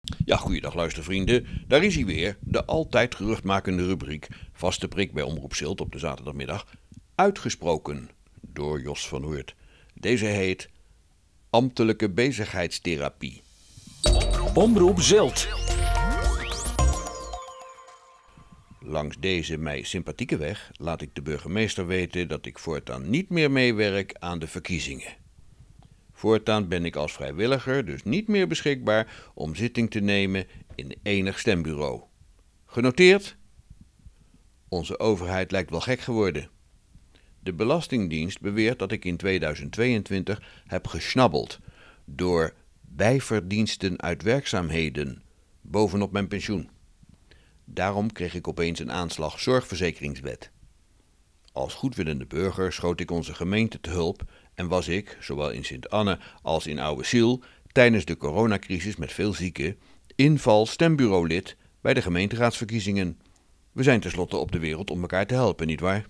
Ja, goeiedag luistervrienden. Daar is hij weer, de altijd geruchtmakende rubriek Vaste Prik bij Omroep Zilt op de zaterdagmiddag. Uitgesproken door Jos van Hoert. Deze heet Ambtelijke Bezigheidstherapie. Omroep Zilt. Langs deze mij sympathieke weg laat ik de burgemeester weten dat ik voortaan niet meer meewerk aan de verkiezingen. Voortaan ben ik als vrijwilliger dus niet meer beschikbaar om zitting te nemen in enig stembureau. Genoteerd? Onze overheid lijkt wel gek geworden. De Belastingdienst beweert dat ik in 2022 heb gesnabbeld door bijverdiensten uit werkzaamheden bovenop mijn pensioen. Daarom kreeg ik opeens een aanslag zorgverzekeringswet. Als goedwillende burger schoot ik onze gemeente te hulp en was ik, zowel in Sint-Anne als in Ouweziel, tijdens de coronacrisis met veel zieken, stembureaulid bij de gemeenteraadsverkiezingen. We zijn tenslotte op de wereld om elkaar te helpen, nietwaar?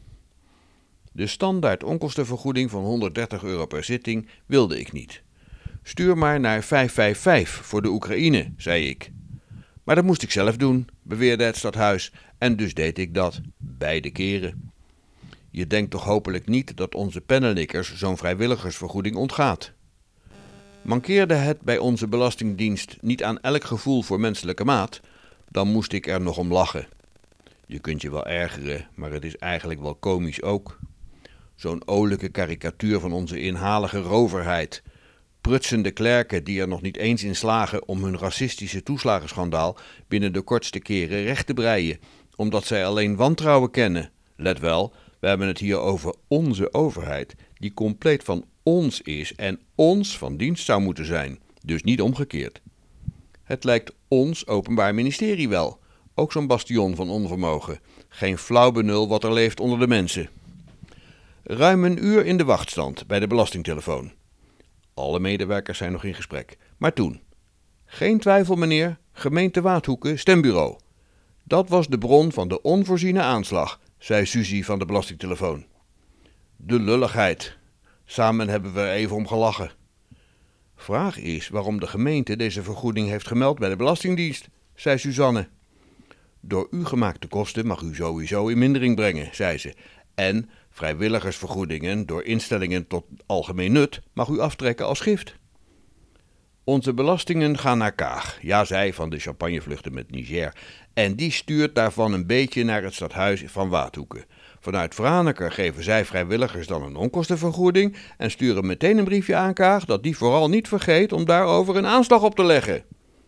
De standaard onkostenvergoeding van €130 per zitting wilde ik niet. Stuur maar naar 555 voor de Oekraïne, zei ik. Maar dat moest ik zelf doen, beweerde het stadhuis, en dus deed ik dat, beide keren. Je denkt toch hopelijk niet dat onze pennenlikkers zo'n vrijwilligersvergoeding ontgaat. Mankeerde het bij onze Belastingdienst niet aan elk gevoel voor menselijke maat, dan moest ik er nog om lachen. Je kunt je wel ergeren, maar het is eigenlijk wel komisch ook. Zo'n olijke karikatuur van onze inhalige roverheid. Prutsende klerken die er nog niet eens in slagen om hun racistische toeslagenschandaal binnen de kortste keren recht te breien, omdat zij alleen wantrouwen kennen. Let wel, we hebben het hier over onze overheid, die compleet van ons is en ons van dienst zou moeten zijn, dus niet omgekeerd. Het lijkt ons Openbaar Ministerie wel, ook zo'n bastion van onvermogen. Geen flauw benul wat er leeft onder de mensen. Ruim een uur in de wachtstand bij de belastingtelefoon. Alle medewerkers zijn nog in gesprek. Maar toen. Geen twijfel, meneer, gemeente Waadhoeken, stembureau. Dat was de bron van de onvoorziene aanslag, zei Suzy van de belastingtelefoon. De lulligheid. Samen hebben we er even om gelachen. Vraag is waarom de gemeente deze vergoeding heeft gemeld bij de Belastingdienst, zei Suzanne. Door u gemaakte kosten mag u sowieso in mindering brengen, zei ze. En vrijwilligersvergoedingen door instellingen tot algemeen nut mag u aftrekken als gift. Onze belastingen gaan naar Kaag, ja zij van de champagnevluchten met Niger, en die stuurt daarvan een beetje naar het stadhuis van Waadhoeken. Vanuit Franeker geven zij vrijwilligers dan een onkostenvergoeding en sturen meteen een briefje aan Kaag dat die vooral niet vergeet om daarover een aanslag op te leggen.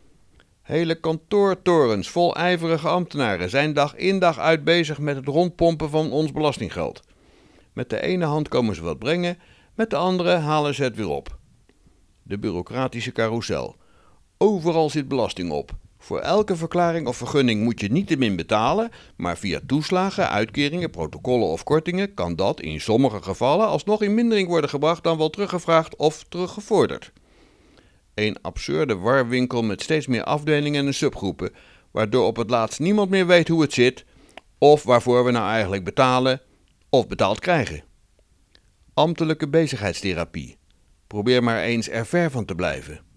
Hele kantoortorens vol ijverige ambtenaren zijn dag in dag uit bezig met het rondpompen van ons belastinggeld. Met de ene hand komen ze wat brengen, met de andere halen ze het weer op. De bureaucratische carousel. Overal zit belasting op. Voor elke verklaring of vergunning moet je niettemin betalen, maar via toeslagen, uitkeringen, protocollen of kortingen kan dat in sommige gevallen alsnog in mindering worden gebracht dan wel teruggevraagd of teruggevorderd. Een absurde warwinkel met steeds meer afdelingen en subgroepen, waardoor op het laatst niemand meer weet hoe het zit, of waarvoor we nou eigenlijk betalen, of betaald krijgen. Ambtelijke bezigheidstherapie. Probeer maar eens er ver van te blijven.